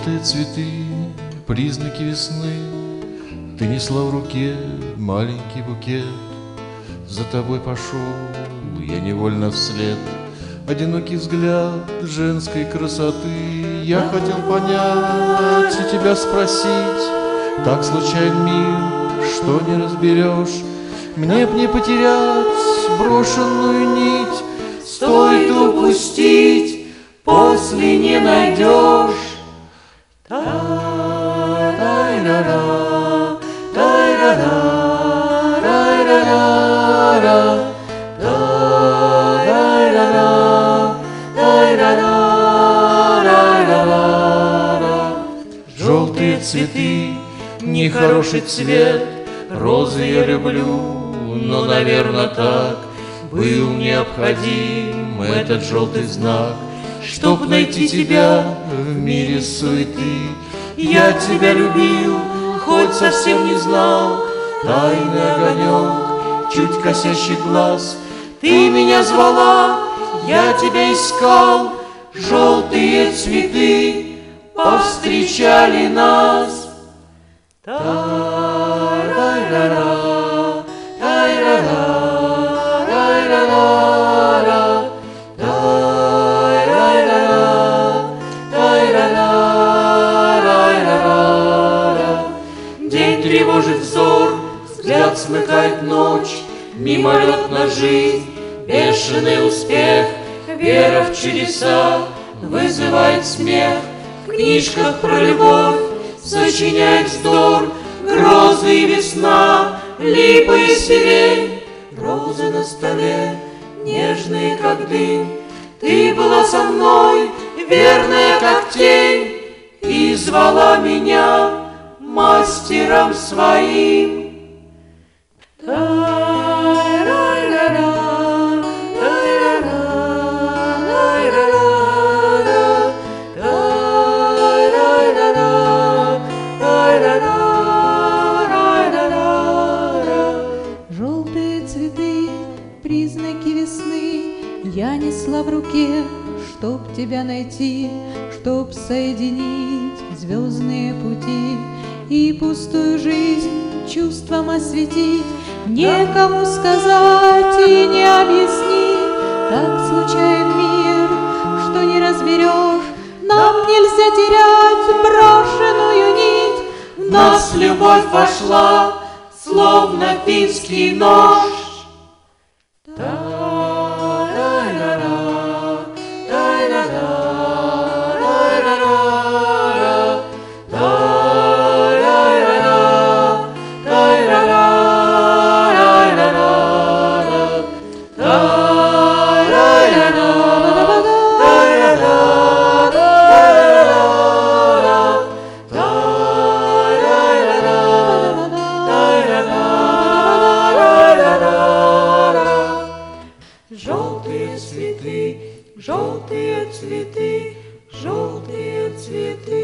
Желтые цветы, признаки весны, ты несла в руке маленький букет. За тобой пошел я невольно вслед. Одинокий взгляд женской красоты. Я хотел понять и тебя спросить. Так случайен мир, что не разберешь. Мне б не потерять брошенную нить. Стоит упустить, после не найдешь. Тай-ра-ра, тай-ра-ра, тай-ра-ра-ра, тай-ра-ра, тай-ра-ра-ра. Желтые цветы, нехороший цвет, розы я люблю, но, наверное, так был необходим этот желтый знак, чтоб найти тебя в мире суеты. Я тебя любил, хоть совсем не знал, тайный огонек, чуть косящий глаз. Ты меня звала, я тебя искал, желтые цветы повстречали нас. Тай-ра-ра, тай-ра-ра, тай-ра-ра-ра, тай-ра-ра, тай-ра-ра-ра. День тревожит взор, взгляд смыкает ночь, мимолетна жизнь, бешеный успех, вера в чудеса вызывает смех. В книжках про любовь сочиняет вздор, грозы и весна, липы и сирень, розы на столе, нежные как дым. Ты была со мной, верная как тень, и звала меня мастером своим. Желтые цветы, признаки весны, я несла в руке, чтоб тебя найти, чтоб соединить звездные пути и пустую жизнь чувством осветить. Некому сказать и не объяснить, так случайен мир, что не разберешь. Нам нельзя терять брошенную нить, в нас любовь вошла, словно финский нож. Желтые цветы, желтые цветы, желтые цветы.